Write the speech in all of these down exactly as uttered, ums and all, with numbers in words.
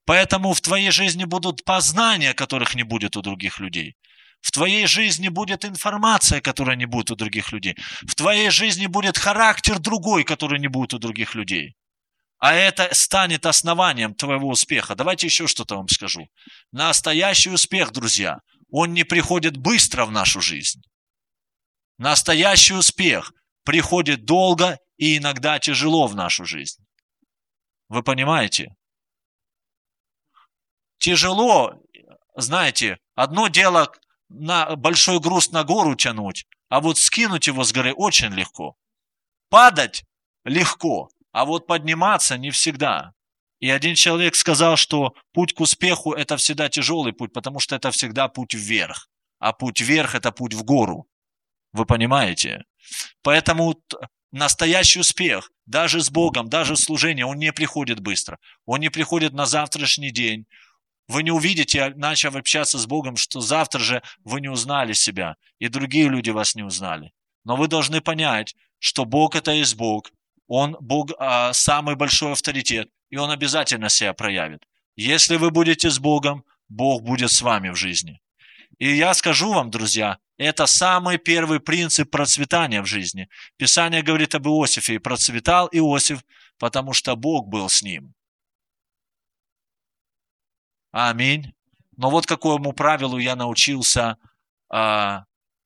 Поэтому в твоей жизни будут познания, которых не будет у других людей. В твоей жизни будет информация, которая не будет у других людей. В твоей жизни будет характер другой, который не будет у других людей. А это станет основанием твоего успеха. Давайте еще что-то вам скажу. Настоящий успех, друзья, он не приходит быстро в нашу жизнь. Настоящий успех приходит долго и иногда тяжело в нашу жизнь. Вы понимаете? Тяжело, знаете, одно дело на большой груз на гору тянуть, а вот скинуть его с горы очень легко. Падать легко, а вот подниматься не всегда. И один человек сказал, что путь к успеху – это всегда тяжелый путь, потому что это всегда путь вверх. А путь вверх – это путь в гору. Вы понимаете? Поэтому настоящий успех, даже с Богом, даже в служении, он не приходит быстро. Он не приходит на завтрашний день. Вы не увидите, начав общаться с Богом, что завтра же вы не узнали себя, и другие люди вас не узнали. Но вы должны понять, что Бог – это есть Бог. Он Бог а, самый большой авторитет, и Он обязательно себя проявит. Если вы будете с Богом, Бог будет с вами в жизни. И я скажу вам, друзья, это самый первый принцип процветания в жизни. Писание говорит об Иосифе, и процветал Иосиф, потому что Бог был с ним. Аминь. Но вот какому правилу я научился а,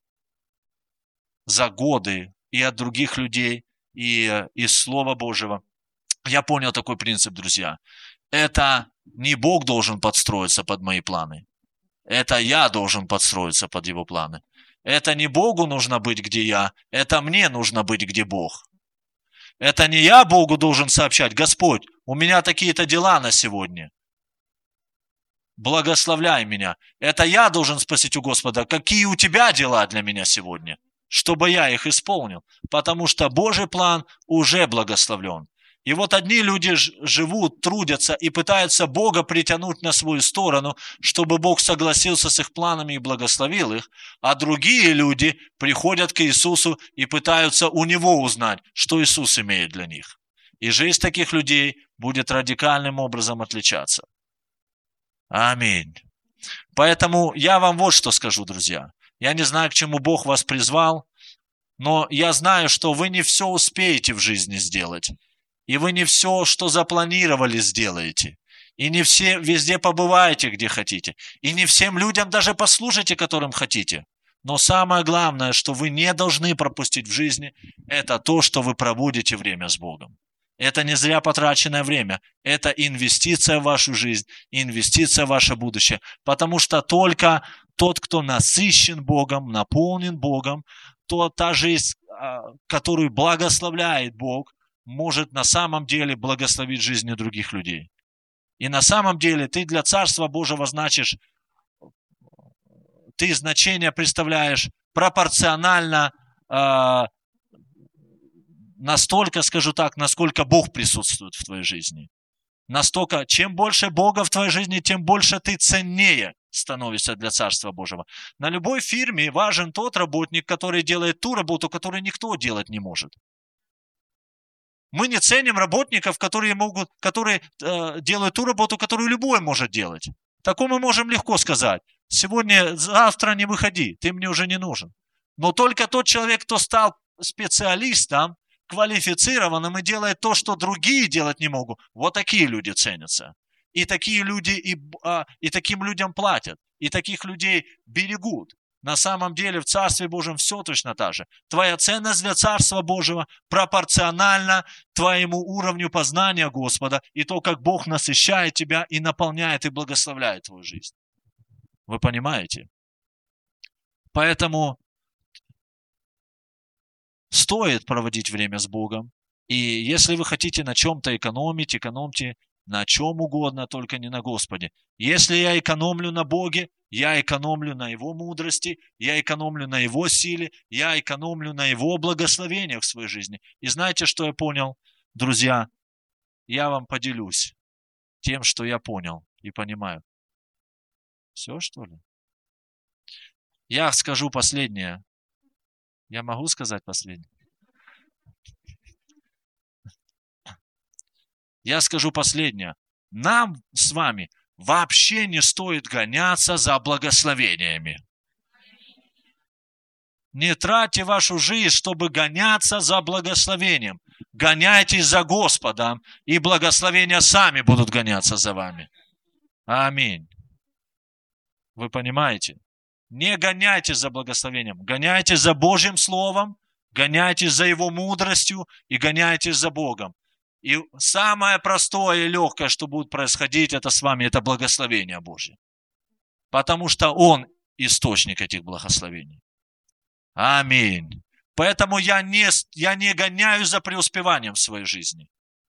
за годы и от других людей, и из Слова Божьего. Я понял такой принцип, друзья. Это не Бог должен подстроиться под мои планы. Это я должен подстроиться под Его планы. Это не Богу нужно быть, где я. Это мне нужно быть, где Бог. Это не я Богу должен сообщать: Господь, у меня такие-то дела на сегодня. Благословляй меня. Это я должен спросить у Господа, какие у тебя дела для меня сегодня, чтобы я их исполнил. Потому что Божий план уже благословлен. И вот одни люди живут, трудятся и пытаются Бога притянуть на свою сторону, чтобы Бог согласился с их планами и благословил их, а другие люди приходят к Иисусу и пытаются у Него узнать, что Иисус имеет для них. И жизнь таких людей будет радикальным образом отличаться. Аминь. Поэтому я вам вот что скажу, друзья. Я не знаю, к чему Бог вас призвал, но я знаю, что вы не все успеете в жизни сделать. И вы не все, что запланировали, сделаете. И не все везде побываете, где хотите. И не всем людям даже послужите, которым хотите. Но самое главное, что вы не должны пропустить в жизни, это то, что вы проводите время с Богом. Это не зря потраченное время. Это инвестиция в вашу жизнь, инвестиция в ваше будущее. Потому что только тот, кто насыщен Богом, наполнен Богом, то та жизнь, которую благословляет Бог, может на самом деле благословить жизни других людей. И на самом деле ты для Царства Божьего значишь, ты значение представляешь пропорционально э, настолько, скажу так, насколько Бог присутствует в твоей жизни. Настолько, чем больше Бога в твоей жизни, тем больше ты ценнее становишься для Царства Божьего. На любой фирме важен тот работник, который делает ту работу, которую никто делать не может. Мы не ценим работников, которые, могут, которые э, делают ту работу, которую любой может делать. Такому мы можем легко сказать: сегодня, завтра не выходи, ты мне уже не нужен. Но только тот человек, кто стал специалистом, квалифицированным и делает то, что другие делать не могут, вот такие люди ценятся. И такие люди, и, а, и таким людям платят, и таких людей берегут. На самом деле в Царстве Божьем все точно так же. Твоя ценность для Царства Божьего пропорциональна твоему уровню познания Господа и то, как Бог насыщает тебя и наполняет и благословляет твою жизнь. Вы понимаете? Поэтому стоит проводить время с Богом. И если вы хотите на чем-то экономить, экономьте на чем угодно, только не на Господе. Если я экономлю на Боге, я экономлю на Его мудрости, я экономлю на Его силе, я экономлю на Его благословениях в своей жизни. И знаете, что я понял, друзья? Я вам поделюсь тем, что я понял и понимаю. Все, что ли? Я скажу последнее. Я могу сказать последнее? Я скажу последнее. нам с вами вообще не стоит гоняться за благословениями. Не тратьте вашу жизнь, чтобы гоняться за благословением. Гоняйтесь за Господом, и благословения сами будут гоняться за вами. Аминь. Вы понимаете? Не гоняйтесь за благословением. Гоняйтесь за Божьим Словом, гоняйтесь за Его мудростью и гоняйтесь за Богом. И самое простое и легкое, что будет происходить, это с вами, это благословение Божье. Потому что Он источник этих благословений. Аминь. Поэтому я не, я не гоняюсь за преуспеванием в своей жизни.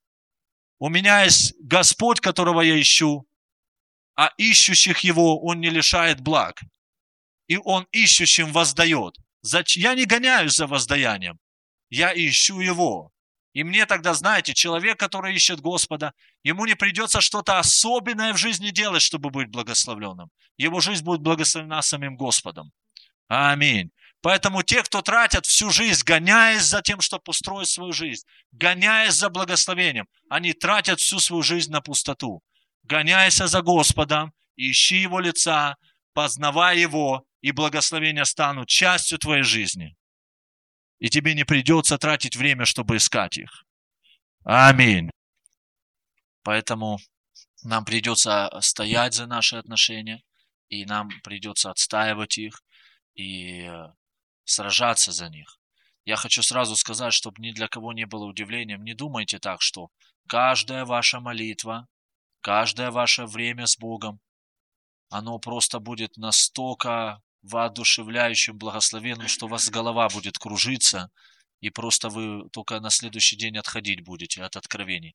У меня есть Господь, которого я ищу, а ищущих Его Он не лишает благ. И Он ищущим воздает. Я не гоняюсь за воздаянием. Я ищу Его. И мне тогда, знаете, человек, который ищет Господа, ему не придется что-то особенное в жизни делать, чтобы быть благословленным. Его жизнь будет благословена самим Господом. Аминь. Поэтому те, кто тратят всю жизнь, гоняясь за тем, чтобы устроить свою жизнь, гоняясь за благословением, они тратят всю свою жизнь на пустоту. Гоняйся за Господом, ищи Его лица, познавай Его, и благословения станут частью твоей жизни. И тебе не придется тратить время, чтобы искать их. Аминь. Поэтому нам придется стоять за наши отношения, и нам придется отстаивать их, и сражаться за них. Я хочу сразу сказать, чтобы ни для кого не было удивлением, не думайте так, что каждая ваша молитва, каждое ваше время с Богом, оно просто будет настолько воодушевляющим, благословенным, что у вас голова будет кружиться, и просто вы только на следующий день отходить будете от откровений.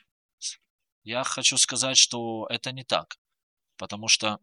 Я хочу сказать, что это не так, потому что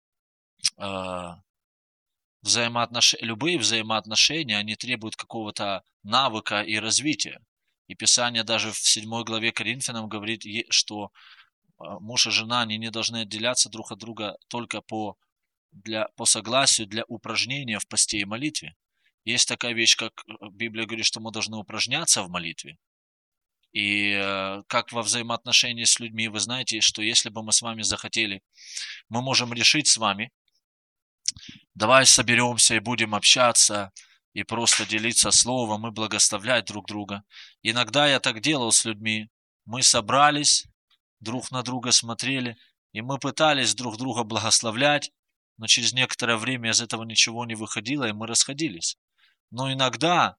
э, взаимоотнош... любые взаимоотношения, они требуют какого-то навыка и развития. И Писание даже в седьмой главе Коринфянам говорит, что муж и жена, они не должны отделяться друг от друга только по, для, по согласию для упражнения в посте и молитве. Есть такая вещь, как Библия говорит, что мы должны упражняться в молитве. И как во взаимоотношении с людьми, вы знаете, что если бы мы с вами захотели, мы можем решить с вами, давай соберемся и будем общаться, и просто делиться словом, и благословлять друг друга. Иногда я так делал с людьми. Мы собрались, друг на друга смотрели, и мы пытались друг друга благословлять, но через некоторое время из этого ничего не выходило, и мы расходились. Но иногда,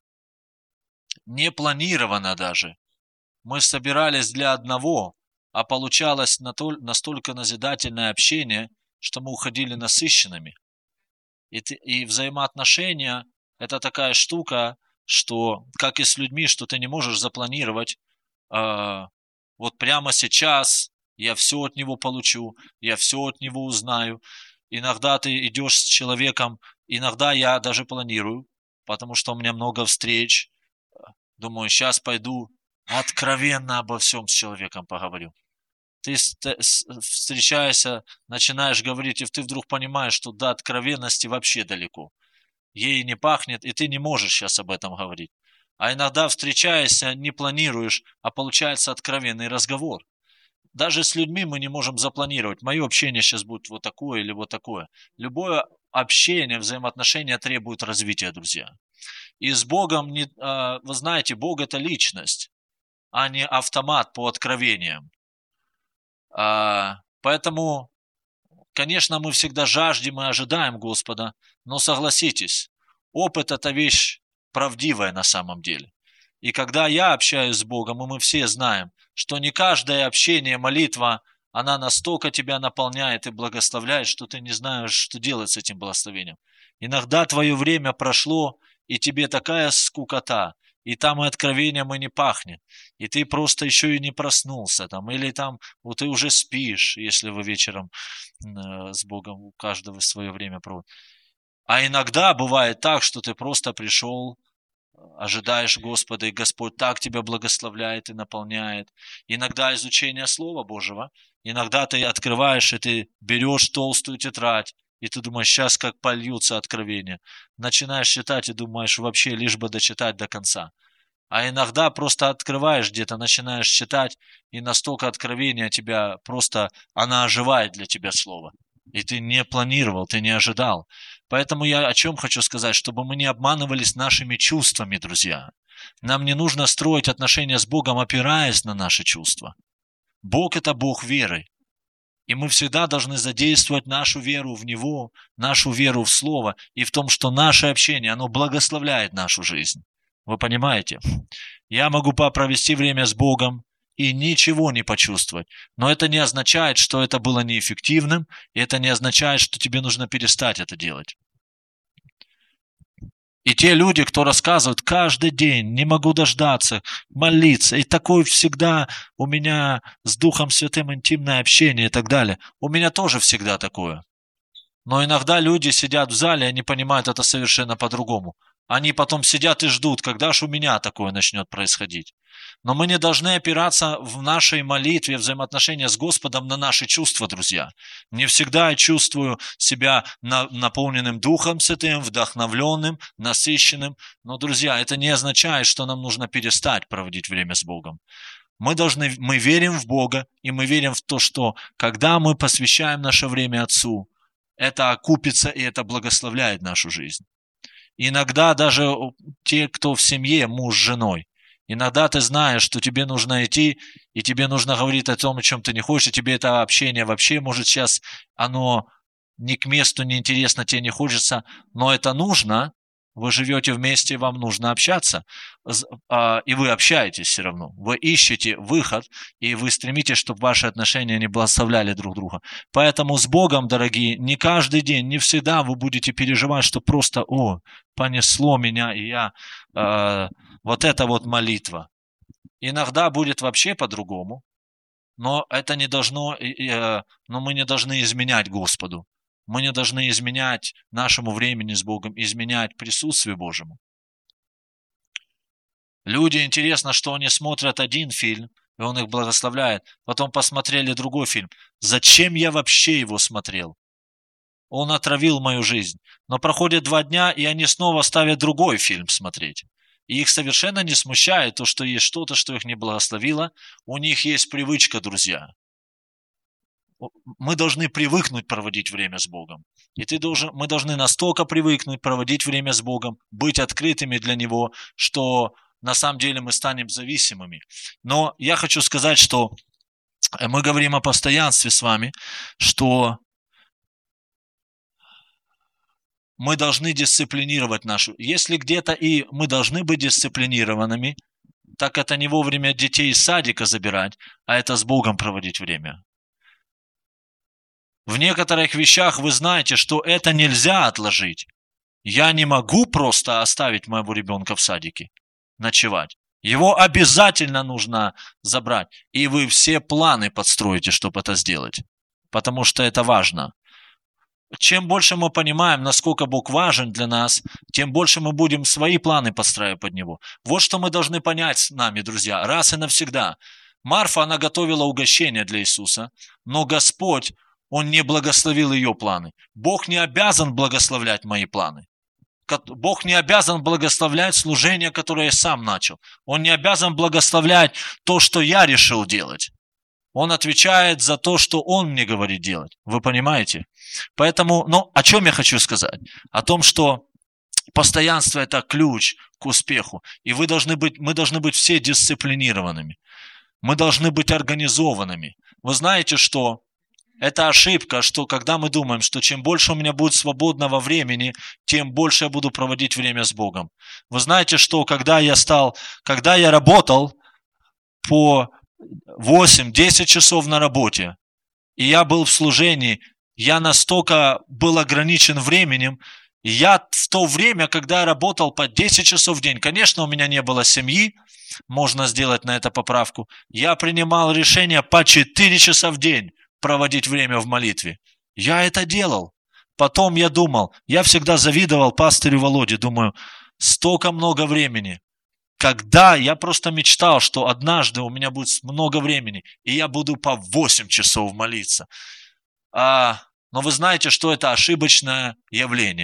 не планированно даже, мы собирались для одного, а получалось настолько назидательное общение, что мы уходили насыщенными. И, и взаимоотношения – это такая штука, что, как и с людьми, что ты не можешь запланировать, э, вот прямо сейчас я все от него получу, я все от него узнаю. Иногда ты идешь с человеком, иногда я даже планирую, потому что у меня много встреч. Думаю, сейчас пойду откровенно обо всем с человеком поговорю. Ты встречаешься, начинаешь говорить, и ты вдруг понимаешь, что до откровенности вообще далеко. Ей не пахнет, и ты не можешь сейчас об этом говорить. А иногда встречаешься, не планируешь, а получается откровенный разговор. Даже с людьми мы не можем запланировать. Мое общение сейчас будет вот такое или вот такое. Любое общение, взаимоотношения требует развития, друзья. И с Богом, не, вы знаете, Бог – это личность, а не автомат по откровениям. Поэтому, конечно, мы всегда жаждем и ожидаем Господа, но согласитесь, опыт – это вещь правдивая на самом деле. И когда я общаюсь с Богом, и мы все знаем, что не каждое общение, молитва, она настолько тебя наполняет и благословляет, что ты не знаешь, что делать с этим благословением. Иногда твое время прошло, и тебе такая скукота, и там и откровением и не пахнет, и ты просто еще и не проснулся, там, или там вот ты уже спишь, если вы вечером э, с Богом, у каждого свое время проводит. А иногда бывает так, что ты просто пришел, ожидаешь Господа, и Господь так тебя благословляет и наполняет. Иногда изучение Слова Божьего, иногда ты открываешь, и ты берешь толстую тетрадь, и ты думаешь, сейчас как польются откровения. Начинаешь читать и думаешь, вообще лишь бы дочитать до конца. А иногда просто открываешь где-то, начинаешь читать, и настолько откровение тебя просто, она оживает для тебя слово. И ты не планировал, ты не ожидал. Поэтому я о чем хочу сказать, чтобы мы не обманывались нашими чувствами, друзья. Нам не нужно строить отношения с Богом, опираясь на наши чувства. Бог – это Бог веры. И мы всегда должны задействовать нашу веру в Него, нашу веру в Слово, и в том, что наше общение, оно благословляет нашу жизнь. Вы понимаете? Я могу провести время с Богом и ничего не почувствовать. Но это не означает, что это было неэффективным, и это не означает, что тебе нужно перестать это делать. И те люди, кто рассказывают каждый день, не могу дождаться, молиться, и такое всегда у меня с Духом Святым интимное общение и так далее. У меня тоже всегда такое. Но иногда люди сидят в зале, они понимают это совершенно по-другому. Они потом сидят и ждут, когда же у меня такое начнет происходить. Но мы не должны опираться в нашей молитве, взаимоотношения с Господом на наши чувства, друзья. Не всегда я чувствую себя наполненным Духом Святым, вдохновленным, насыщенным. Но, друзья, это не означает, что нам нужно перестать проводить время с Богом. Мы должны, мы верим в Бога, и мы верим в то, что когда мы посвящаем наше время Отцу, это окупится, и это благословляет нашу жизнь. Иногда даже те, кто в семье, муж с женой, иногда ты знаешь, что тебе нужно идти, и тебе нужно говорить о том, о чем ты не хочешь, и тебе это общение вообще, может, сейчас оно не к месту, не интересно, тебе не хочется, но это нужно, вы живете вместе, вам нужно общаться, и вы общаетесь все равно. Вы ищете выход, и вы стремитесь, чтобы ваши отношения не благословляли друг друга. Поэтому с Богом, дорогие, не каждый день, не всегда вы будете переживать, что просто, о, понесло меня, и я, э, вот это вот молитва. Иногда будет вообще по-другому, но это не должно, э, но мы не должны изменять Господу. Мы не должны изменять нашему времени с Богом, изменять присутствию Божьему. Люди, интересно, что они смотрят один фильм, и он их благословляет, потом посмотрели другой фильм. Зачем я вообще его смотрел? Он отравил мою жизнь. Но проходит два дня, и они снова ставят другой фильм смотреть. И их совершенно не смущает то, что есть что-то, что их не благословило. У них есть привычка, друзья. Мы должны привыкнуть проводить время с Богом. И ты должен, мы должны настолько привыкнуть проводить время с Богом, быть открытыми для Него, что на самом деле мы станем зависимыми. Но я хочу сказать, что мы говорим о постоянстве с вами, что мы должны дисциплинировать нашу. Если где-то и мы должны быть дисциплинированными, так это не вовремя детей из садика забирать, а это с Богом проводить время. В некоторых вещах вы знаете, что это нельзя отложить. Я не могу просто оставить моего ребенка в садике ночевать. Его обязательно нужно забрать. И вы все планы подстроите, чтобы это сделать. Потому что это важно. Чем больше мы понимаем, насколько Бог важен для нас, тем больше мы будем свои планы подстраивать под Него. Вот что мы должны понять с нами, друзья, раз и навсегда. Марфа, она готовила угощение для Иисуса, но Господь, Он не благословил ее планы. Бог не обязан благословлять мои планы. Бог не обязан благословлять служение, которое я сам начал. Он не обязан благословлять то, что я решил делать. Он отвечает за то, что Он мне говорит делать. Вы понимаете? Поэтому, ну, о чем я хочу сказать? О том, что постоянство – это ключ к успеху. И вы должны быть, мы должны быть все дисциплинированными. Мы должны быть организованными. Вы знаете, что это ошибка, что когда мы думаем, что чем больше у меня будет свободного времени, тем больше я буду проводить время с Богом. Вы знаете, что когда я стал, когда я работал по восемь-десять часов на работе, и я был в служении, я настолько был ограничен временем, я в то время, когда я работал по десять часов в день, конечно, у меня не было семьи, можно сделать на это поправку, я принимал решение по четыре часа в день проводить время в молитве. Я это делал. Потом я думал, я всегда завидовал пастырю Володе, думаю, столько много времени. Когда я просто мечтал, что однажды у меня будет много времени, и я буду по восемь часов молиться. А, но вы знаете, что это ошибочное явление.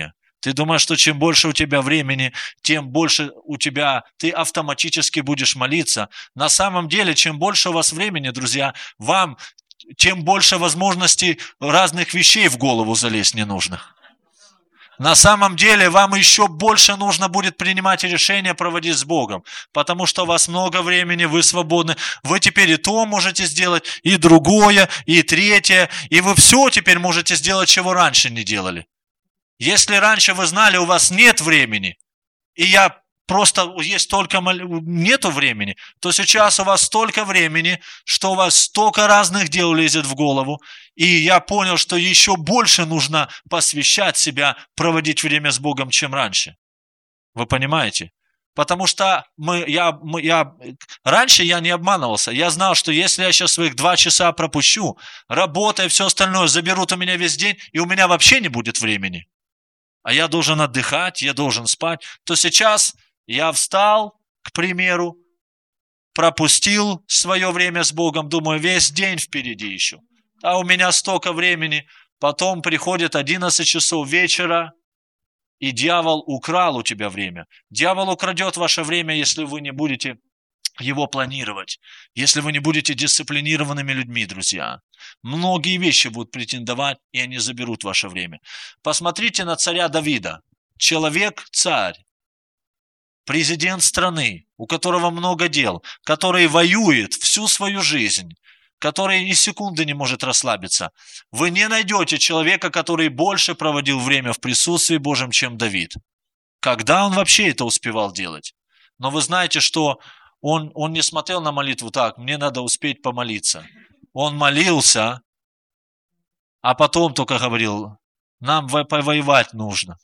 Ты думаешь, что чем больше у тебя времени, тем больше у тебя, ты автоматически будешь молиться. На самом деле, чем больше у вас времени, друзья, вам, тем больше возможностей разных вещей в голову залезть ненужных. На самом деле, вам еще больше нужно будет принимать решения, проводить с Богом, потому что у вас много времени, вы свободны. Вы теперь и то можете сделать, и другое, и третье, и вы все теперь можете сделать, чего раньше не делали. Если раньше вы знали, у вас нет времени, и я просто есть только нету времени, то сейчас у вас столько времени, что у вас столько разных дел лезет в голову, и я понял, что еще больше нужно посвящать себя, проводить время с Богом, чем раньше. Вы понимаете? Потому что мы, я, мы, я, раньше я не обманывался. Я знал, что если я сейчас своих два часа пропущу, работа и все остальное заберут у меня весь день, и у меня вообще не будет времени. А я должен отдыхать, я должен спать. То сейчас я встал, к примеру, пропустил свое время с Богом, думаю, весь день впереди еще. А у меня столько времени. Потом приходит одиннадцать часов вечера, и дьявол украл у тебя время. Дьявол украдет ваше время, если вы не будете его планировать, если вы не будете дисциплинированными людьми, друзья. Многие вещи будут претендовать, и они заберут ваше время. Посмотрите на царя Давида. Человек-царь, президент страны, у которого много дел, который воюет всю свою жизнь, который ни секунды не может расслабиться. Вы не найдете человека, который больше проводил время в присутствии Божьем, чем Давид. Когда он вообще это успевал делать? Но вы знаете, что он, он не смотрел на молитву так, мне надо успеть помолиться. Он молился, а потом только говорил, нам повоевать нужно.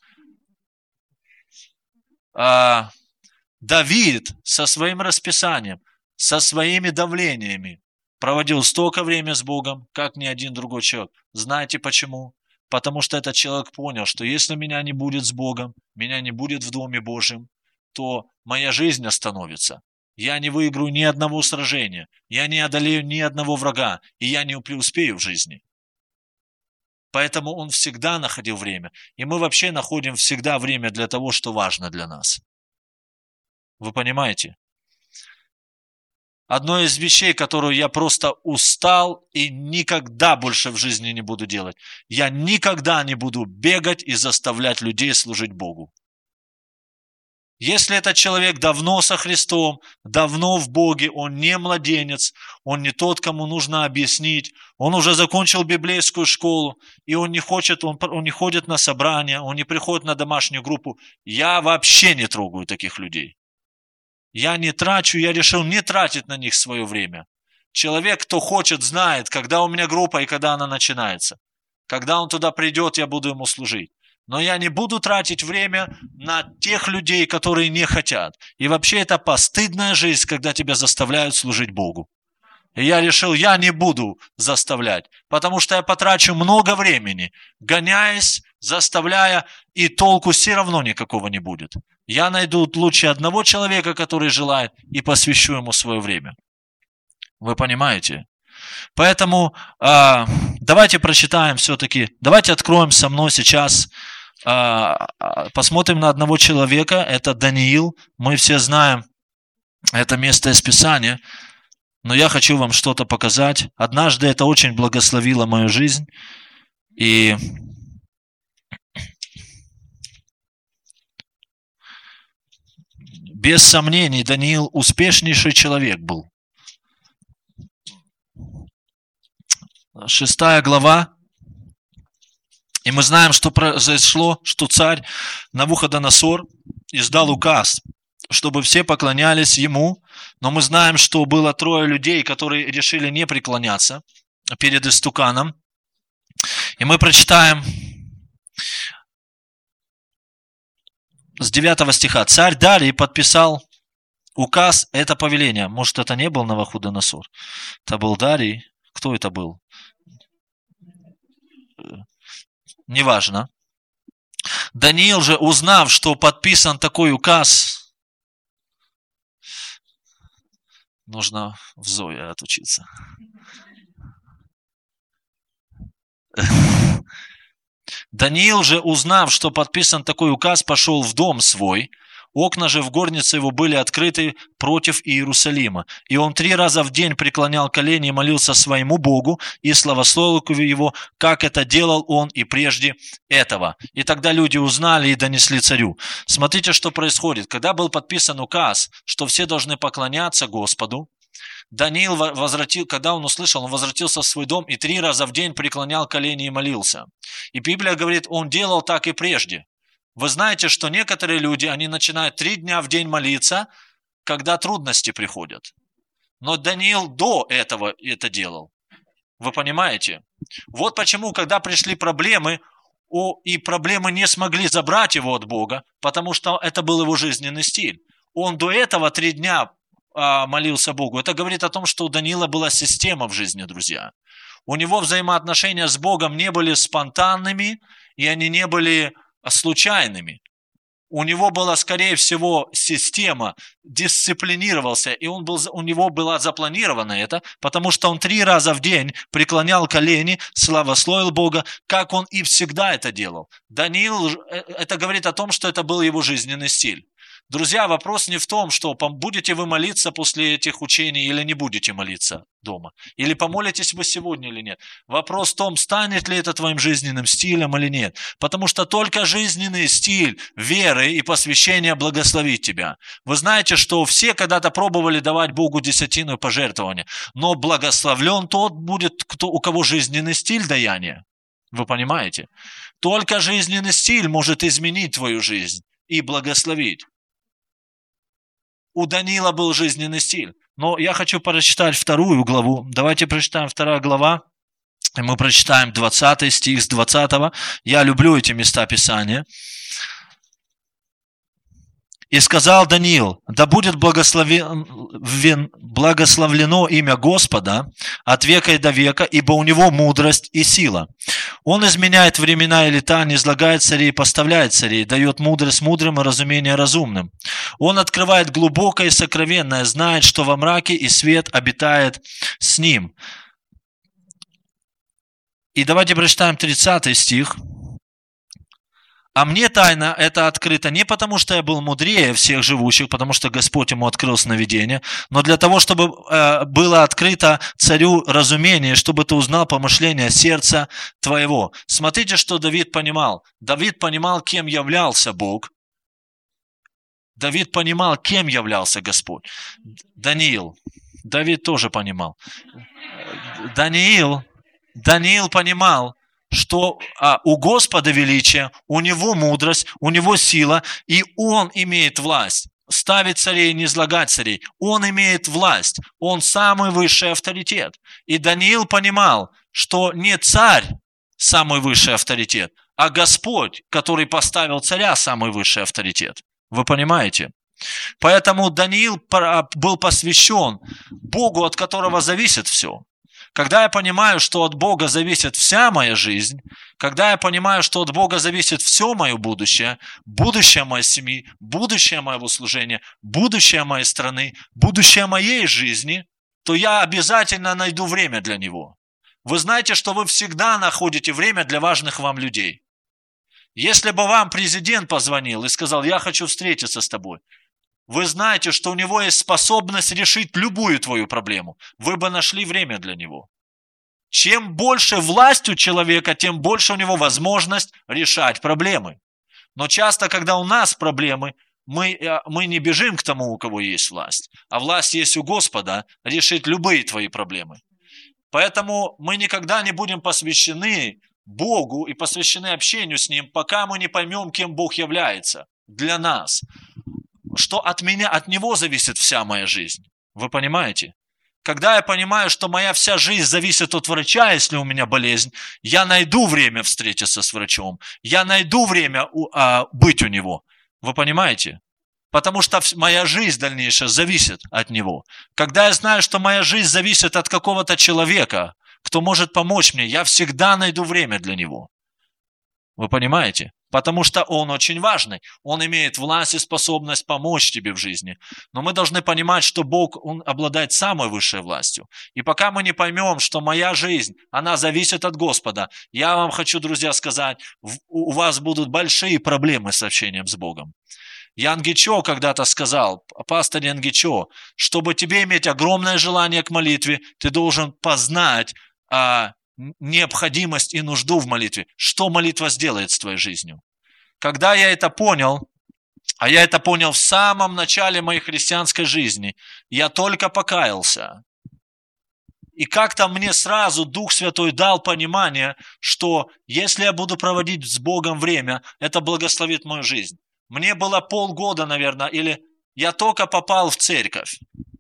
А Давид со своим расписанием, со своими давлениями проводил столько времени с Богом, как ни один другой человек. Знаете почему? Потому что этот человек понял, что если меня не будет с Богом, меня не будет в Доме Божьем, то моя жизнь остановится. Я не выиграю ни одного сражения, я не одолею ни одного врага, и я не преуспею в жизни. Поэтому он всегда находил время. И мы вообще находим всегда время для того, что важно для нас. Вы понимаете? Одно из вещей, которую я просто устал и никогда больше в жизни не буду делать. Я никогда не буду бегать и заставлять людей служить Богу. Если этот человек давно со Христом, давно в Боге, он не младенец, он не тот, кому нужно объяснить, он уже закончил библейскую школу, и он не хочет, он, он не ходит на собрания, он не приходит на домашнюю группу, я вообще не трогаю таких людей. Я не трачу, я решил не тратить на них свое время. Человек, кто хочет, знает, когда у меня группа и когда она начинается. Когда он туда придет, я буду ему служить. Но я не буду тратить время на тех людей, которые не хотят. И вообще это постыдная жизнь, когда тебя заставляют служить Богу. И я решил, я не буду заставлять, потому что я потрачу много времени, гоняясь, заставляя, и толку все равно никакого не будет. Я найду лучше одного человека, который желает, и посвящу ему свое время. Вы понимаете? Поэтому э, давайте прочитаем все-таки, давайте откроем со мной сейчас, э, посмотрим на одного человека, это Даниил. Мы все знаем это место из Писания, но я хочу вам что-то показать. Однажды это очень благословило мою жизнь, и без сомнений Даниил успешнейший человек был. Шестая глава. И мы знаем, что произошло, что царь Навуходоносор издал указ, чтобы все поклонялись ему. Но мы знаем, что было трое людей, которые решили не преклоняться перед истуканом. И мы прочитаем с девятого стиха. Царь Дарий подписал указ, это повеление. Может, это не был Навуходоносор? Это был Дарий. Кто это был? Неважно. Даниил же, узнав, что подписан такой указ, нужно в Зое отучиться. Даниил же, узнав, что подписан такой указ, пошел в дом свой. Окна же в горнице его были открыты против Иерусалима. И он три раза в день преклонял колени и молился своему Богу и славословил его, как это делал он и прежде этого. И тогда люди узнали и донесли царю. Смотрите, что происходит. Когда был подписан указ, что все должны поклоняться Господу, Даниил возвратил, когда он услышал, он возвратился в свой дом и три раза в день преклонял колени и молился. И Библия говорит, он делал так и прежде. Вы знаете, что некоторые люди, они начинают три дня в день молиться, когда трудности приходят. Но Даниил до этого это делал. Вы понимаете? Вот почему, когда пришли проблемы, о, и проблемы не смогли забрать его от Бога, потому что это был его жизненный стиль. Он до этого три дня а, молился Богу. Это говорит о том, что у Даниила была система в жизни, друзья. У него взаимоотношения с Богом не были спонтанными, и они не были случайными. У него была, скорее всего, система, дисциплинировался, и он был, у него была запланирована это, потому что он три раза в день преклонял колени, славословил Бога, как он и всегда это делал. Даниил, это говорит о том, что это был его жизненный стиль. Друзья, вопрос не в том, что будете вы молиться после этих учений или не будете молиться дома. Или помолитесь вы сегодня или нет. Вопрос в том, станет ли это твоим жизненным стилем или нет. Потому что только жизненный стиль веры и посвящения благословит тебя. Вы знаете, что все когда-то пробовали давать Богу десятину и пожертвования. Но благословлен тот будет, кто, у кого жизненный стиль даяния. Вы понимаете? Только жизненный стиль может изменить твою жизнь и благословить. У Даниила был жизненный стиль. Но я хочу прочитать вторую главу. Давайте прочитаем вторая глава. И мы прочитаем двадцатый стих с двадцатого. Я люблю эти места Писания. «И сказал Даниил, да будет благословен, благословлено имя Господа от века и до века, ибо у него мудрость и сила. Он изменяет времена и лета, низлагает царей, поставляет царей, дает мудрость мудрым и разумение разумным. Он открывает глубокое и сокровенное, знает, что во мраке и свет обитает с ним». И давайте прочитаем тридцатый стих. «А мне тайна это открыта не потому, что я был мудрее всех живущих, потому что Господь ему открыл сновидение, но для того, чтобы э, было открыто царю разумение, чтобы ты узнал помышления сердца твоего». Смотрите, что Давид понимал. Давид понимал, кем являлся Бог. Давид понимал, кем являлся Господь. Даниил. Давид тоже понимал. Даниил, Даниил понимал, что а, у Господа величие, у Него мудрость, у Него сила, и Он имеет власть. Ставить царей, не излагать царей. Он имеет власть. Он самый высший авторитет. И Даниил понимал, что не царь самый высший авторитет, а Господь, который поставил царя, самый высший авторитет. Вы понимаете? Поэтому Даниил был посвящен Богу, от которого зависит все. Когда я понимаю, что от Бога зависит вся моя жизнь, когда я понимаю, что от Бога зависит все мое будущее, будущее моей семьи, будущее моего служения, будущее моей страны, будущее моей жизни, то я обязательно найду время для Него. Вы знаете, что вы всегда находите время для важных вам людей. Если бы вам президент позвонил и сказал, я хочу встретиться с тобой, вы знаете, что у него есть способность решить любую твою проблему. Вы бы нашли время для него. Чем больше власть у человека, тем больше у него возможность решать проблемы. Но часто, когда у нас проблемы, мы, мы не бежим к тому, у кого есть власть. А власть есть у Господа решить любые твои проблемы. Поэтому мы никогда не будем посвящены Богу и посвящены общению с Ним, пока мы не поймем, кем Бог является для нас. Что от меня, от Него зависит вся моя жизнь. Вы понимаете? Когда я понимаю, что моя вся жизнь зависит от врача, если у меня болезнь, я найду время встретиться с врачом. Я найду время а, быть у него. Вы понимаете? Потому что моя жизнь дальнейшая зависит от него. Когда я знаю, что моя жизнь зависит от какого-то человека, кто может помочь мне, я всегда найду время для него. Вы понимаете? потому что он очень важный. Он имеет власть и способность помочь тебе в жизни. Но мы должны понимать, что Бог, Он обладает самой высшей властью. И пока мы не поймем, что моя жизнь, она зависит от Господа, я вам хочу, друзья, сказать, у вас будут большие проблемы с общением с Богом. Ян Гечо когда-то сказал, пастор Ян Гечо, чтобы тебе иметь огромное желание к молитве, ты должен познать а, необходимость и нужду в молитве. Что молитва сделает с твоей жизнью? Когда я это понял, а я это понял в самом начале моей христианской жизни, я только покаялся. И как-то мне сразу Дух Святой дал понимание, что если я буду проводить с Богом время, это благословит мою жизнь. Мне было полгода, наверное, или я только попал в церковь.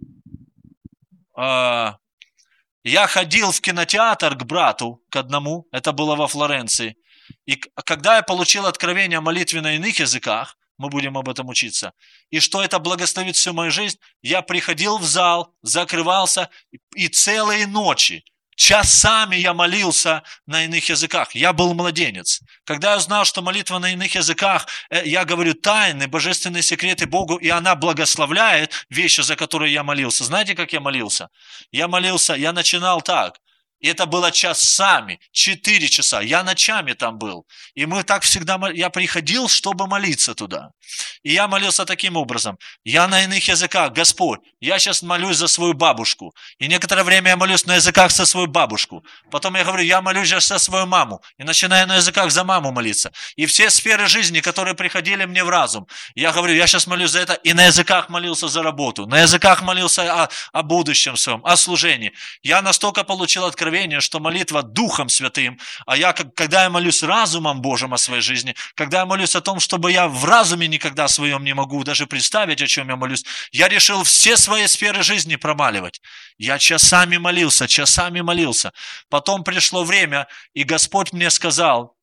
Я ходил в кинотеатр к брату, к одному, это было во Флоренции. И когда я получил откровение о молитве на иных языках, мы будем об этом учиться, и что это благословит всю мою жизнь, я приходил в зал, закрывался, и целые ночи, часами я молился на иных языках. Я был младенец. Когда я узнал, что молитва на иных языках, я говорю тайны, божественные секреты Богу, и она благословляет вещи, за которые я молился. Знаете, как я молился? Я молился, я начинал так. И это было часами, четыре часа. Я ночами там был. И мы так всегда, я приходил, чтобы молиться туда. И я молился таким образом. Я на иных языках, Господь, я сейчас молюсь за свою бабушку. И некоторое время я молюсь на языках за свою бабушку. Потом я говорю, я молюсь за свою маму. И начинаю на языках за маму молиться. И все сферы жизни, которые приходили мне в разум, я говорю, я сейчас молюсь за это. И на языках молился за работу. На языках молился о, о будущем своем, о служении. Я настолько получил откровение, что молитва Духом Святым, а я, когда я молюсь разумом Божьим о своей жизни, когда я молюсь о том, чтобы я в разуме никогда своем не могу даже представить, о чем я молюсь, я решил все свои сферы жизни промаливать. Я часами молился, часами молился. Потом пришло время, и Господь мне сказал,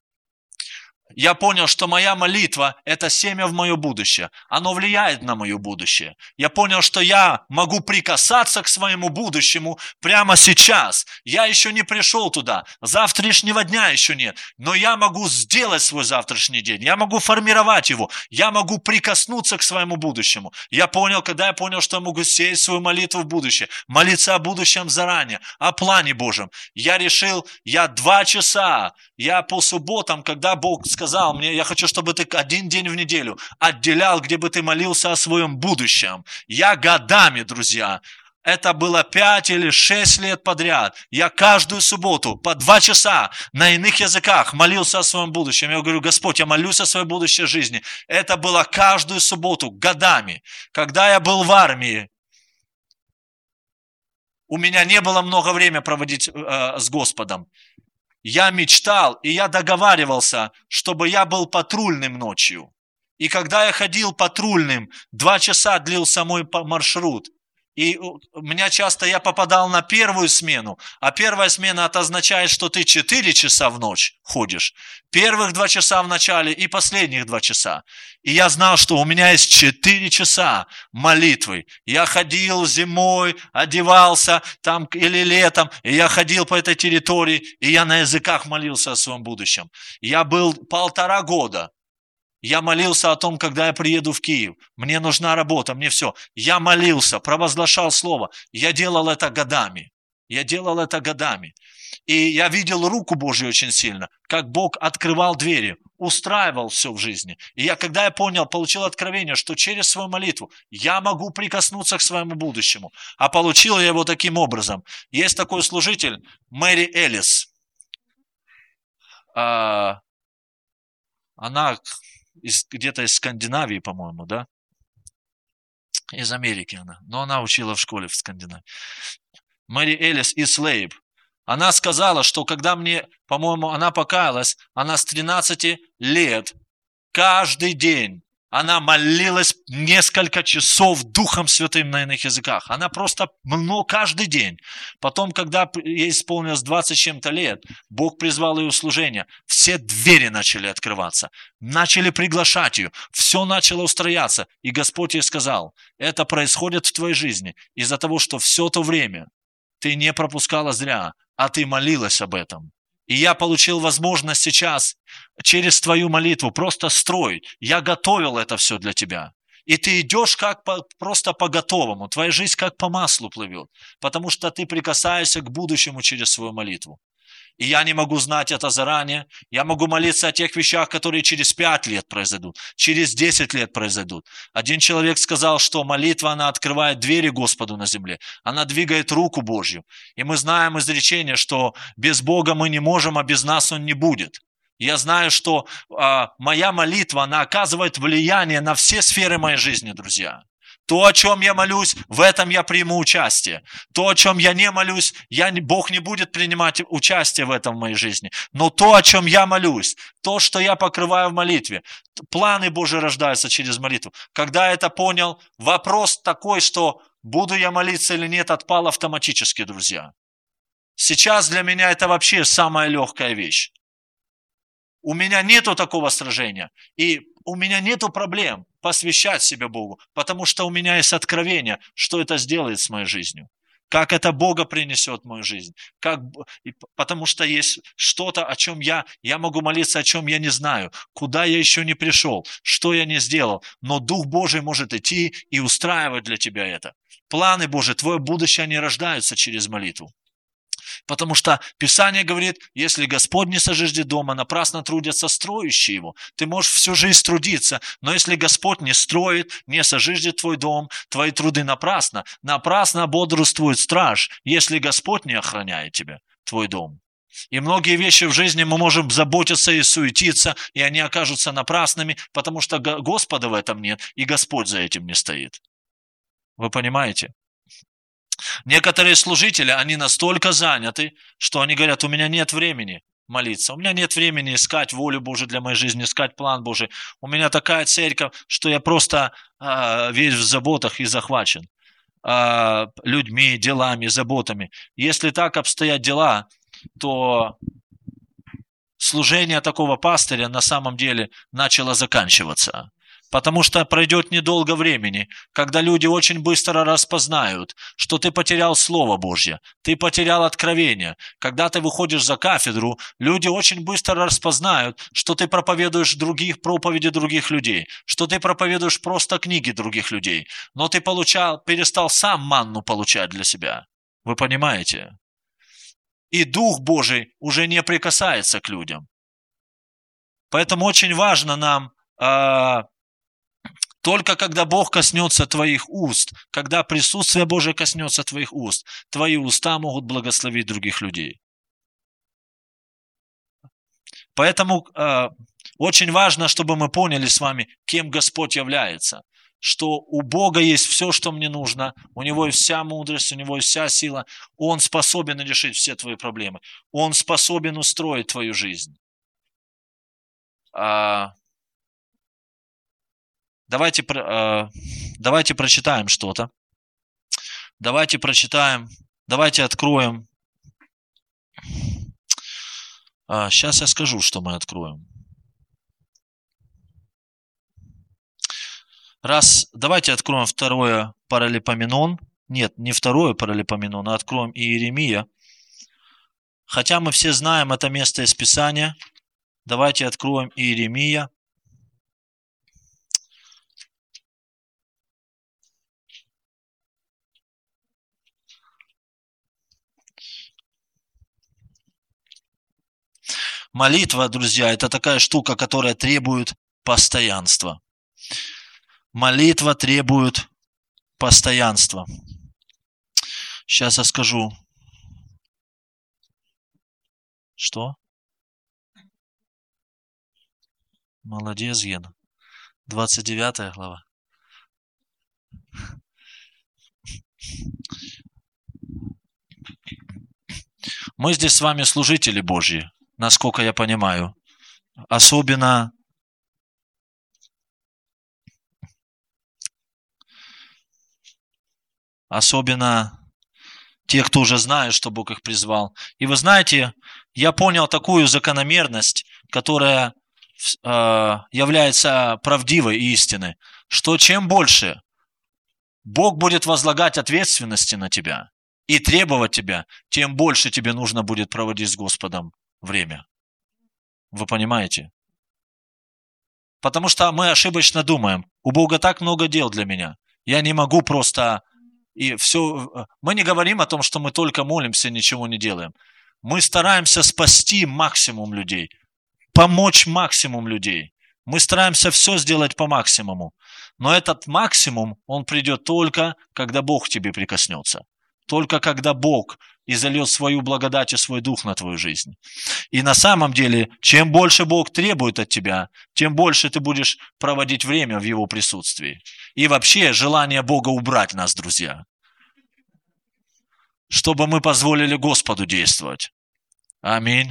я понял, что моя молитва – это семя в мое будущее. Оно влияет на мое будущее. Я понял, что я могу прикасаться к своему будущему прямо сейчас. Я еще не пришел туда. Завтрашнего дня еще нет. Но я могу сделать свой завтрашний день. Я могу формировать его. Я могу прикоснуться к своему будущему. Я понял, когда я понял, что я могу сеять свою молитву в будущее. Молиться о будущем заранее. О плане Божьем. Я решил, я два часа, я по субботам, когда Бог сказал мне, я хочу, чтобы ты один день в неделю отделял, где бы ты молился о своем будущем. Я годами, друзья, это было пять или шесть лет подряд. Я каждую субботу по два часа на иных языках молился о своем будущем. Я говорю, Господь, я молюсь о своей будущей жизни. Это было каждую субботу, годами. Когда я был в армии, у меня не было много времени проводить э, с Господом. Я мечтал, и я договаривался, чтобы я был патрульным ночью. И когда я ходил патрульным, два часа длился мой маршрут. И у меня часто я попадал на первую смену, а первая смена это означает, что ты четыре часа в ночь ходишь. Первых два часа в начале и последних два часа. И я знал, что у меня есть четыре часа молитвы. Я ходил зимой, одевался там или летом, и я ходил по этой территории, и я на языках молился о своем будущем. Я был полтора года. Я молился о том, когда я приеду в Киев. Мне нужна работа, мне все. Я молился, провозглашал слово. Я делал это годами. Я делал это годами. И я видел руку Божью очень сильно, как Бог открывал двери, устраивал все в жизни. И я, когда я понял, получил откровение, что через свою молитву я могу прикоснуться к своему будущему. А получил я его таким образом. Есть такой служитель, Мэри Эллис. Она из, где-то из Скандинавии, по-моему, да? Из Америки она. Но она учила в школе в Скандинавии. Мэри Эллис из Лейб. Она сказала, что когда мне, по-моему, она покаялась, она с тринадцати лет каждый день она молилась несколько часов Духом Святым на иных языках. Она просто много, каждый день. Потом, когда ей исполнилось двадцать с чем-то лет, Бог призвал ее в служение. Все двери начали открываться. Начали приглашать ее. Все начало устрояться. И Господь ей сказал, это происходит в твоей жизни из-за того, что все то время ты не пропускала зря, а ты молилась об этом. И я получил возможность сейчас через твою молитву просто строить. Я готовил это все для тебя. И ты идешь как по, просто по готовому. Твоя жизнь как по маслу плывет. Потому что ты прикасаешься к будущему через свою молитву. И я не могу знать это заранее. Я могу молиться о тех вещах, которые через пять лет произойдут, через десять лет произойдут. Один человек сказал, что молитва, она открывает двери Господу на земле. Она двигает руку Божью. И мы знаем изречение, что без Бога мы не можем, а без нас Он не будет. Я знаю, что а, моя молитва, она оказывает влияние на все сферы моей жизни, друзья. То, о чем я молюсь, в этом я приму участие. То, о чем я не молюсь, я, Бог не будет принимать участие в этом в моей жизни. Но то, о чем я молюсь, то, что я покрываю в молитве, планы Божьи рождаются через молитву. Когда я это понял, вопрос такой, что буду я молиться или нет, отпал автоматически, друзья. Сейчас для меня это вообще самая легкая вещь. У меня нету такого сражения, и у меня нету проблем посвящать себя Богу, потому что у меня есть откровение, что это сделает с моей жизнью, как это Бога принесет в мою жизнь, как, потому что есть что-то, о чем я, я могу молиться, о чем я не знаю, куда я еще не пришел, что я не сделал, но Дух Божий может идти и устраивать для тебя это. Планы Божьи, твое будущее, они рождаются через молитву. Потому что Писание говорит, если Господь не сожжет дома, напрасно трудятся строящие его. Ты можешь всю жизнь трудиться, но если Господь не строит, не сожжет твой дом, твои труды напрасно. Напрасно бодрствует страж, если Господь не охраняет тебя, твой дом. И многие вещи в жизни мы можем заботиться и суетиться, и они окажутся напрасными, потому что Господа в этом нет, и Господь за этим не стоит. Вы понимаете? Некоторые служители, они настолько заняты, что они говорят, у меня нет времени молиться, у меня нет времени искать волю Божию для моей жизни, искать план Божий. У меня такая церковь, что я просто а, весь в заботах и захвачен а, людьми, делами, заботами. Если так обстоят дела, то служение такого пастыря на самом деле начало заканчиваться. Потому что пройдет недолго времени, когда люди очень быстро распознают, что ты потерял Слово Божье, ты потерял откровение. Когда ты выходишь за кафедру, люди очень быстро распознают, что ты проповедуешь других проповеди других людей, что ты проповедуешь просто книги других людей, но ты получал, перестал сам манну получать для себя. Вы понимаете? И Дух Божий уже не прикасается к людям. Поэтому очень важно нам... Э, Только когда Бог коснется твоих уст, когда присутствие Божие коснется твоих уст, твои уста могут благословить других людей. Поэтому э, очень важно, чтобы мы поняли с вами, кем Господь является. Что у Бога есть все, что мне нужно, у Него есть вся мудрость, у Него есть вся сила. Он способен решить все твои проблемы. Он способен устроить твою жизнь. А... Давайте, э, давайте прочитаем что-то. Давайте прочитаем. Давайте откроем. А, сейчас я скажу, что мы откроем. Раз, давайте откроем второе Паралипоменон. Нет, не второе Паралипоменон, а откроем Иеремия. Хотя мы все знаем это место из Писания. Давайте откроем Иеремия. Молитва, друзья, это такая штука, которая требует постоянства. Молитва требует постоянства. Сейчас я скажу. Что? Молодец, Гена. двадцать девятая глава. Мы здесь с вами служители Божьи, насколько я понимаю. Особенно особенно те, кто уже знает, что Бог их призвал. И вы знаете, я понял такую закономерность, которая э, является правдивой и истинной, что чем больше Бог будет возлагать ответственности на тебя и требовать тебя, тем больше тебе нужно будет проводить с Господом время. Вы понимаете? Потому что мы ошибочно думаем, у Бога так много дел для меня. Я не могу просто... И все... Мы не говорим о том, что мы только молимся, ничего не делаем. Мы стараемся спасти максимум людей, помочь максимум людей. Мы стараемся все сделать по максимуму. Но этот максимум, он придет только, когда Бог к тебе прикоснется. Только когда Бог изольет свою благодать и свой дух на твою жизнь. И на самом деле, чем больше Бог требует от тебя, тем больше ты будешь проводить время в Его присутствии. И вообще, желание Бога убрать нас, друзья. Чтобы мы позволили Господу действовать. Аминь.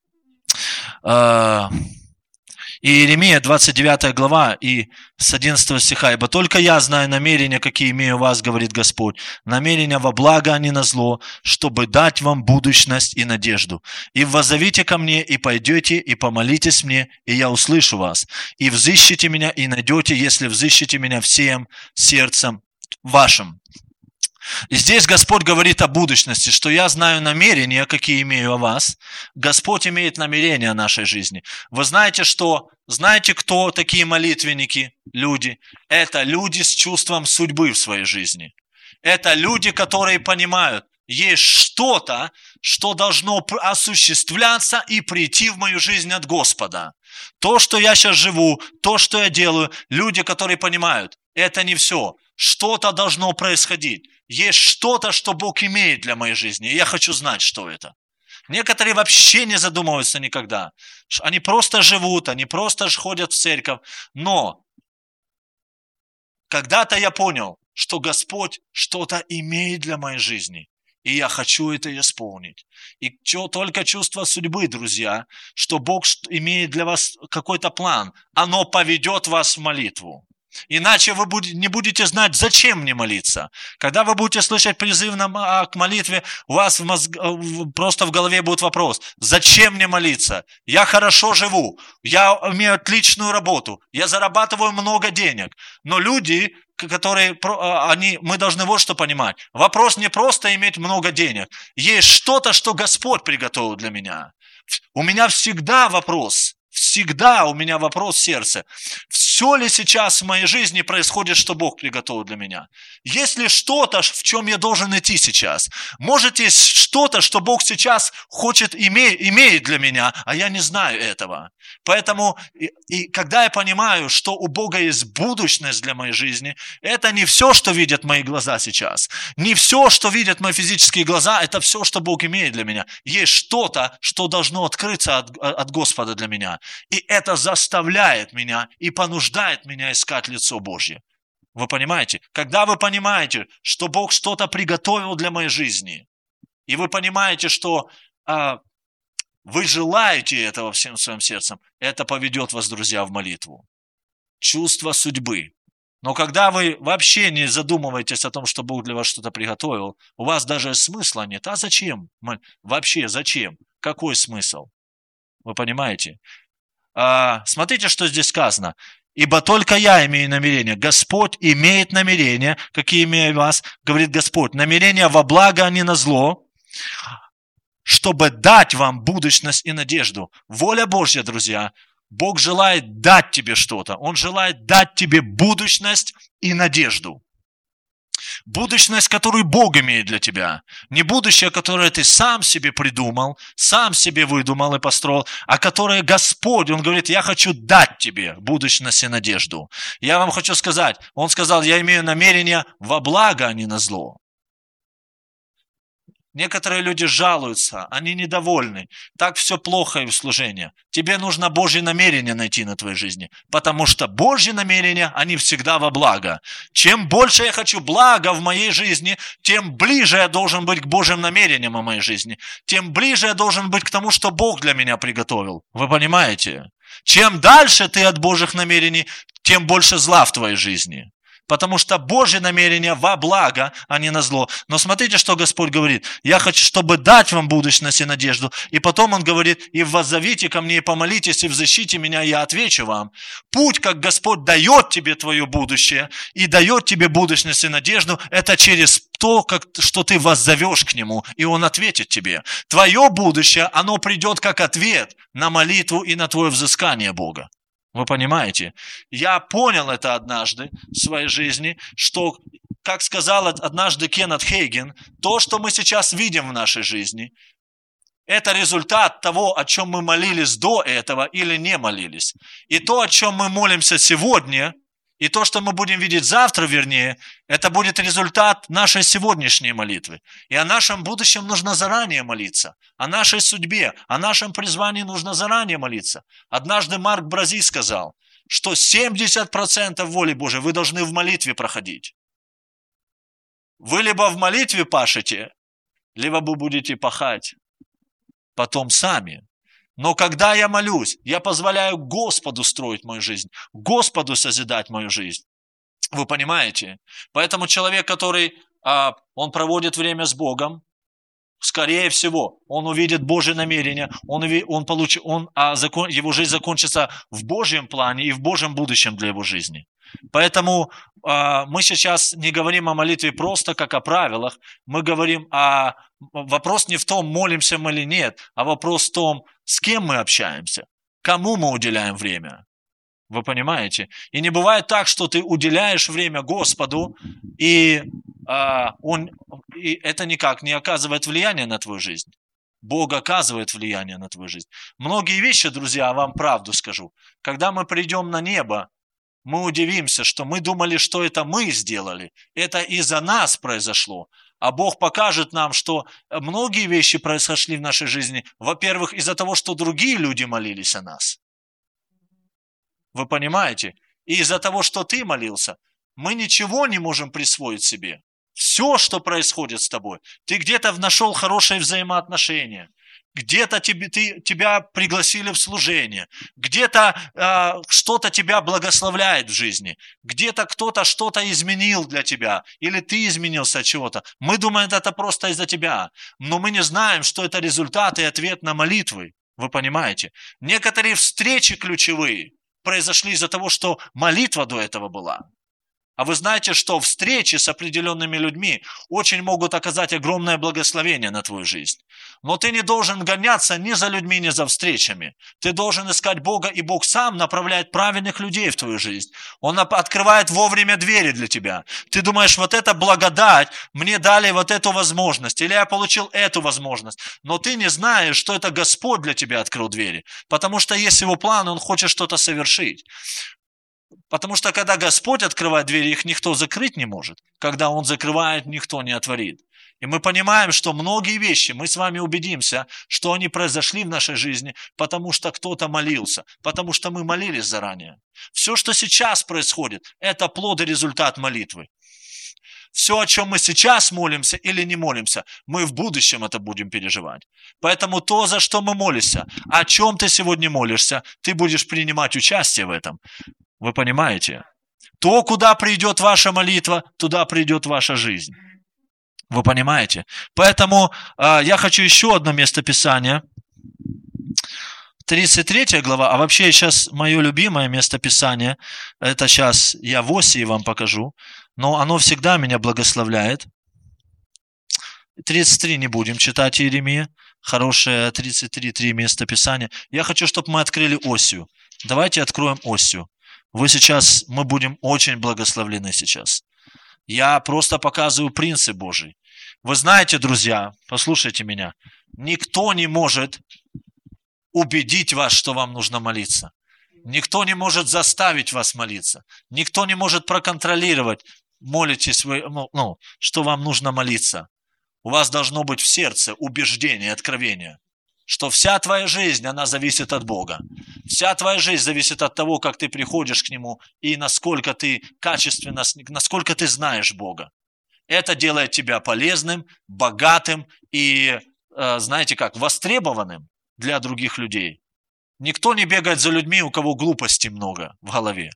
И Иеремия, двадцать девятая глава, и с одиннадцатого стиха. «Ибо только я знаю намерения, какие имею вас, говорит Господь, намерения во благо, а не на зло, чтобы дать вам будущность и надежду. И воззовите ко мне, и пойдете, и помолитесь мне, и я услышу вас. И взыщите меня, и найдете, если взыщите меня всем сердцем вашим». И здесь Господь говорит о будущности, что я знаю намерения, какие имею о вас. Господь имеет намерения о нашей жизни. Вы знаете, что, знаете, кто такие молитвенники, люди? Это люди с чувством судьбы в своей жизни. Это люди, которые понимают, есть что-то, что должно осуществляться и прийти в мою жизнь от Господа. То, что я сейчас живу, то, что я делаю, люди, которые понимают, это не все. Что-то должно происходить. Есть что-то, что Бог имеет для моей жизни. И я хочу знать, что это. Некоторые вообще не задумываются никогда. Они просто живут, они просто ходят в церковь. Но когда-то я понял, что Господь что-то имеет для моей жизни. И я хочу это исполнить. И только чувство судьбы, друзья, что Бог имеет для вас какой-то план, оно поведет вас в молитву. Иначе вы не будете знать, зачем мне молиться. Когда вы будете слышать призыв к молитве, у вас в мозг... просто в голове будет вопрос: зачем мне молиться? Я хорошо живу, я имею отличную работу, я зарабатываю много денег. Но люди, которые, они, мы должны вот что понимать. Вопрос не просто иметь много денег. Есть что-то, что Господь приготовил для меня. У меня всегда вопрос. Всегда у меня вопрос в сердце. Все ли сейчас в моей жизни происходит, что Бог приготовил для меня? Есть ли что-то, в чем я должен идти сейчас? Может, есть что-то, что Бог сейчас хочет, име, имеет для меня, а я не знаю этого. Поэтому, и, и когда я понимаю, что у Бога есть будущность для моей жизни, это не все, что видят мои глаза сейчас. Не все, что видят мои физические глаза, это все, что Бог имеет для меня. Есть что-то, что должно открыться от, от Господа для меня. И это заставляет меня и понуждает меня искать лицо Божье. Вы понимаете? Когда вы понимаете, что Бог что-то приготовил для моей жизни, и вы понимаете, что а, вы желаете этого всем своим сердцем, это поведет вас, друзья, в молитву. Чувство судьбы. Но когда вы вообще не задумываетесь о том, что Бог для вас что-то приготовил, у вас даже смысла нет. А зачем? Вообще зачем? Какой смысл? Вы понимаете? А, смотрите, что здесь сказано. «Ибо только я имею намерение». Господь имеет намерения, какие имею вас, говорит Господь. Намерения во благо, а не на зло, чтобы дать вам будущность и надежду. Воля Божья, друзья. Бог желает дать тебе что-то. Он желает дать тебе будущность и надежду. Будущность, которую Бог имеет для тебя. Не будущее, которое ты сам себе придумал, сам себе выдумал и построил, а которое Господь, Он говорит, я хочу дать тебе будущность и надежду. Я вам хочу сказать, Он сказал, я имею намерение во благо, а не на зло. Некоторые люди жалуются, они недовольны. Так все плохо и в служении. Тебе нужно Божье намерение найти на твоей жизни. Потому что Божьи намерения, они всегда во благо. Чем больше я хочу блага в моей жизни, тем ближе я должен быть к Божьим намерениям о моей жизни. Тем ближе я должен быть к тому, что Бог для меня приготовил. Вы понимаете? Чем дальше ты от Божьих намерений, тем больше зла в твоей жизни. Потому что Божье намерение во благо, а не на зло. Но смотрите, что Господь говорит. Я хочу, чтобы дать вам будущность и надежду. И потом Он говорит, и воззовите ко мне, и помолитесь, и взыщите меня, и я отвечу вам. Путь, как Господь дает тебе твое будущее, и дает тебе будущность и надежду, это через то, как, что ты воззовешь к Нему, и Он ответит тебе. Твое будущее, оно придет как ответ на молитву и на твое взыскание Бога. Вы понимаете? Я понял это однажды в своей жизни, что, как сказал однажды Кеннет Хейген, то, что мы сейчас видим в нашей жизни, это результат того, о чем мы молились до этого или не молились. И то, о чем мы молимся сегодня, и то, что мы будем видеть завтра, вернее, это будет результат нашей сегодняшней молитвы. И о нашем будущем нужно заранее молиться. О нашей судьбе, о нашем призвании нужно заранее молиться. Однажды Марк Брази сказал, что семьдесят процентов воли Божией вы должны в молитве проходить. Вы либо в молитве пашете, либо вы будете пахать потом сами. Но когда я молюсь, я позволяю Господу строить мою жизнь, Господу созидать мою жизнь. Вы понимаете? Поэтому человек, который а, он проводит время с Богом, скорее всего, он увидит Божье намерение, он, он получит, он, а закон, его жизнь закончится в Божьем плане и в Божьем будущем для его жизни. Поэтому э, мы сейчас не говорим о молитве просто как о правилах, мы говорим о... Вопрос не в том, молимся мы или нет, а вопрос в том, с кем мы общаемся, кому мы уделяем время. Вы понимаете? И не бывает так, что ты уделяешь время Господу, и, э, он, и это никак не оказывает влияния на твою жизнь. Бог оказывает влияние на твою жизнь. Многие вещи, друзья, вам правду скажу. Когда мы придем на небо, мы удивимся, что мы думали, что это мы сделали. Это из-за нас произошло. А Бог покажет нам, что многие вещи произошли в нашей жизни, во-первых, из-за того, что другие люди молились о нас. Вы понимаете? И из-за того, что ты молился, мы ничего не можем присвоить себе. Все, что происходит с тобой, ты где-то нашел хорошие взаимоотношения, где-то тебе, ты, тебя пригласили в служение, где-то э, что-то тебя благословляет в жизни, где-то кто-то что-то изменил для тебя, или ты изменился от чего-то. Мы думаем, это просто из-за тебя, но мы не знаем, что это результат и ответ на молитвы. Вы понимаете? Некоторые встречи ключевые произошли из-за того, что молитва до этого была. А вы знаете, что встречи с определенными людьми очень могут оказать огромное благословение на твою жизнь. Но ты не должен гоняться ни за людьми, ни за встречами. Ты должен искать Бога, и Бог сам направляет правильных людей в твою жизнь. Он открывает вовремя двери для тебя. Ты думаешь, вот эта благодать, мне дали вот эту возможность, или я получил эту возможность. Но ты не знаешь, что это Господь для тебя открыл двери. Потому что есть Его план, Он хочет что-то совершить. Потому что когда Господь открывает двери, их никто закрыть не может. Когда Он закрывает, никто не отворит. И мы понимаем, что многие вещи, мы с вами убедимся, что они произошли в нашей жизни, потому что кто-то молился, потому что мы молились заранее. Все, что сейчас происходит, это плод и результат молитвы. Все, о чем мы сейчас молимся или не молимся, мы в будущем это будем переживать. Поэтому то, за что мы молимся, о чем ты сегодня молишься, ты будешь принимать участие в этом. Вы понимаете? То, куда придет ваша молитва, туда придет ваша жизнь. Вы понимаете? Поэтому э, я хочу еще одно местописание. тридцать третья глава, а вообще сейчас мое любимое местописание, это сейчас я в Осии вам покажу, но оно всегда меня благословляет. тридцать три не будем читать Иеремия, хорошее тридцать три три местописания. Я хочу, чтобы мы открыли Осию. Давайте откроем Осию. Вы сейчас, мы будем очень благословлены сейчас. Я просто показываю принцип Божий. Вы знаете, друзья, послушайте меня, никто не может убедить вас, что вам нужно молиться. Никто не может заставить вас молиться. Никто не может проконтролировать, молитесь вы, ну, ну, что вам нужно молиться. У вас должно быть в сердце убеждение, откровение, что вся твоя жизнь, она зависит от Бога. Вся твоя жизнь зависит от того, как ты приходишь к Нему и насколько ты качественно, насколько ты знаешь Бога. Это делает тебя полезным, богатым и, знаете как, востребованным для других людей. Никто не бегает за людьми, у кого глупости много в голове.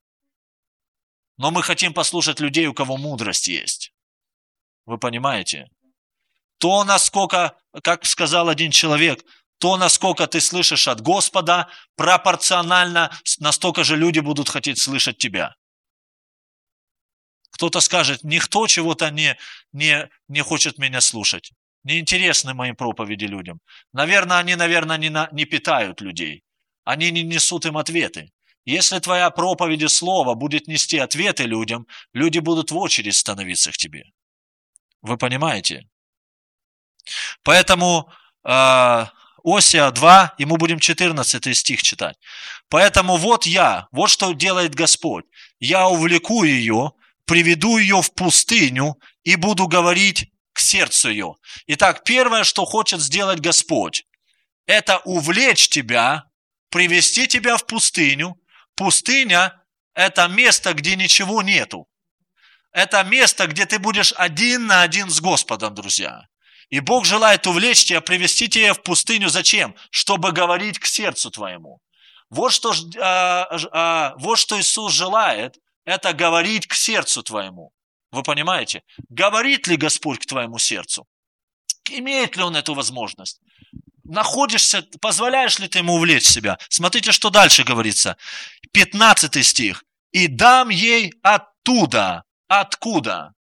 Но мы хотим послушать людей, у кого мудрость есть. Вы понимаете? То, насколько, как сказал один человек, то, насколько ты слышишь от Господа, пропорционально настолько же люди будут хотеть слышать тебя. Кто-то скажет, никто чего-то не, не, не хочет меня слушать. Неинтересны мои проповеди людям. Наверное, они, наверное, не, на, не питают людей. Они не несут им ответы. Если твоя проповедь и слово будет нести ответы людям, люди будут в очередь становиться к тебе. Вы понимаете? Поэтому э, Осия два, и мы будем четырнадцатый стих читать. Поэтому вот я, вот что делает Господь. Я увлеку ее, приведу ее в пустыню и буду говорить к сердцу ее. Итак, первое, что хочет сделать Господь, это увлечь тебя, привести тебя в пустыню. Пустыня – это место, где ничего нету. Это место, где ты будешь один на один с Господом, друзья. И Бог желает увлечь тебя, привести тебя в пустыню. Зачем? Чтобы говорить к сердцу твоему. Вот что, а, а, вот что Иисус желает, это говорить к сердцу твоему. Вы понимаете? Говорит ли Господь к твоему сердцу? Имеет ли Он эту возможность? Находишься, позволяешь ли ты ему увлечь себя? Смотрите, что дальше говорится. пятнадцатый стих. «И дам ей оттуда». Откуда?